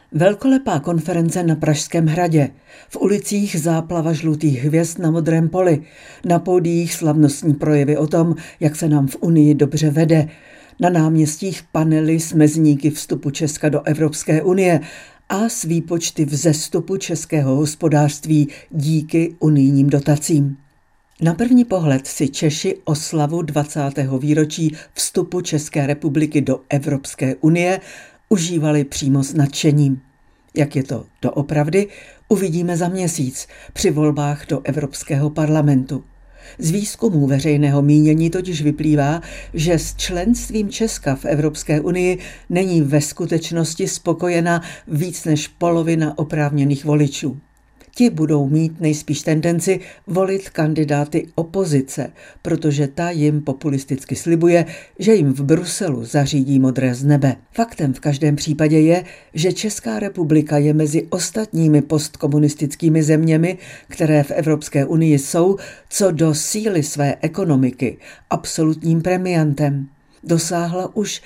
Velkolepá konference na Pražském hradě, v ulicích záplava žlutých hvězd na modrém poli, na pódiích slavnostní projevy o tom, jak se nám v Unii dobře vede, na náměstích panely s mezníky vstupu Česka do Evropské unie a s výpočty vzestupu českého hospodářství díky unijním dotacím. Na první pohled si Češi oslavu 20. výročí vstupu České republiky do Evropské unie užívali přímo s nadšením. Jak je to doopravdy, uvidíme za měsíc při volbách do Evropského parlamentu. Z výzkumů veřejného mínění totiž vyplývá, že s členstvím Česka v Evropské unii není ve skutečnosti spokojena víc než polovina oprávněných voličů. Ti budou mít nejspíš tendenci volit kandidáty opozice, protože ta jim populisticky slibuje, že jim v Bruselu zařídí modré z nebe. Faktem v každém případě je, že Česká republika je mezi ostatními postkomunistickými zeměmi, které v Evropské unii jsou, co do síly své ekonomiky, absolutním premiantem. Dosáhla už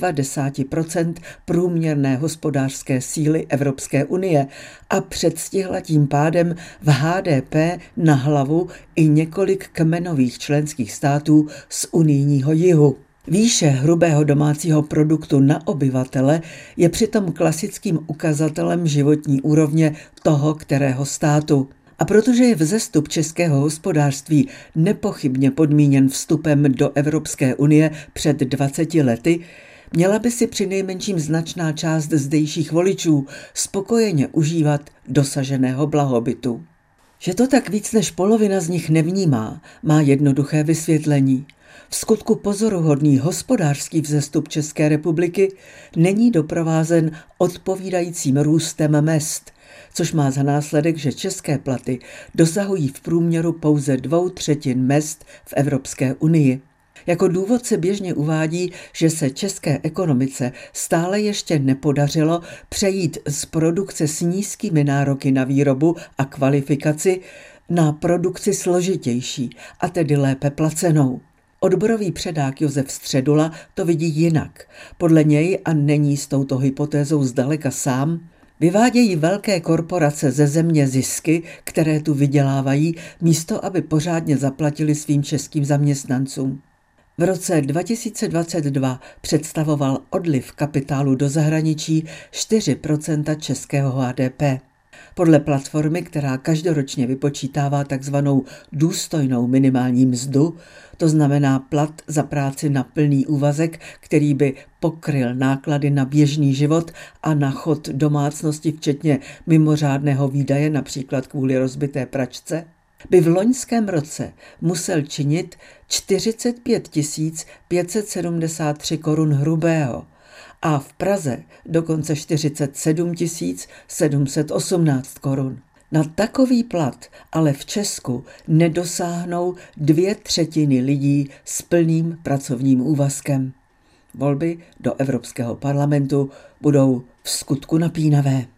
90% průměrné hospodářské síly Evropské unie a předstihla tím pádem v HDP na hlavu i několik kmenových členských států z unijního jihu. Výše hrubého domácího produktu na obyvatele je přitom klasickým ukazatelem životní úrovně toho kterého státu. A protože je vzestup českého hospodářství nepochybně podmíněn vstupem do Evropské unie před 20 lety, měla by si přinejmenším značná část zdejších voličů spokojeně užívat dosaženého blahobytu. Že to tak víc než polovina z nich nevnímá, má jednoduché vysvětlení. V skutku pozoruhodný hospodářský vzestup České republiky není doprovázen odpovídajícím růstem mezd, což má za následek, že české platy dosahují v průměru pouze 2/3 mezd v Evropské unii. Jako důvod se běžně uvádí, že se české ekonomice stále ještě nepodařilo přejít z produkce s nízkými nároky na výrobu a kvalifikaci na produkci složitější, a tedy lépe placenou. Odborový předák Josef Středula to vidí jinak. Podle něj, a není s touto hypotézou zdaleka sám, vyvádějí velké korporace ze země zisky, které tu vydělávají, místo aby pořádně zaplatili svým českým zaměstnancům. V roce 2022 představoval odliv kapitálu do zahraničí 4% českého HDP. Podle platformy, která každoročně vypočítává takzvanou důstojnou minimální mzdu, to znamená plat za práci na plný úvazek, který by pokryl náklady na běžný život a na chod domácnosti, včetně mimořádného výdaje, například kvůli rozbité pračce, by v loňském roce musel činit 45 573 korun hrubého a v Praze dokonce 47 718 korun. Na takový plat ale v Česku nedosáhnou 2/3 lidí s plným pracovním úvazkem. Volby do Evropského parlamentu budou v skutku napínavé.